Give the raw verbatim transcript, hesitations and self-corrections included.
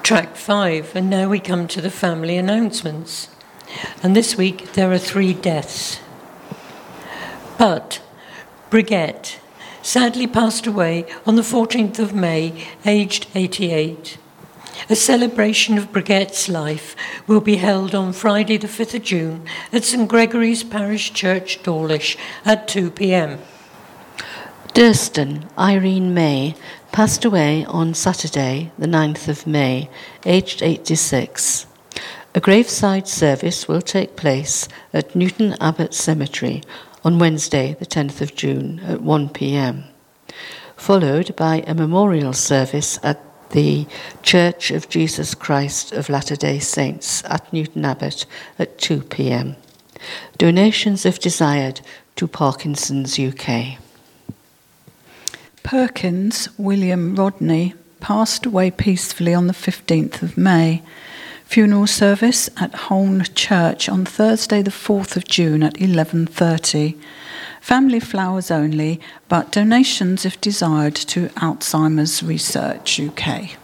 Track five, and now we come to the family announcements. And this week there are three deaths. But Brigitte sadly passed away on the fourteenth of May, aged eighty-eight. A celebration of Brigitte's life will be held on Friday the fifth of June at St Gregory's Parish Church, Dawlish at two p.m. Durston Irene May passed away on Saturday the ninth of May, aged eighty-six. A graveside service will take place at Newton Abbot Cemetery on Wednesday the tenth of June at one p.m, followed by a memorial service at the Church of Jesus Christ of Latter-day Saints at Newton Abbot at two p.m. Donations if desired to Parkinson's U K. Perkins William Rodney passed away peacefully on the fifteenth of May. Funeral service at Holne Church on Thursday the fourth of June at eleven thirty. Family flowers only, but donations if desired to Alzheimer's Research U K.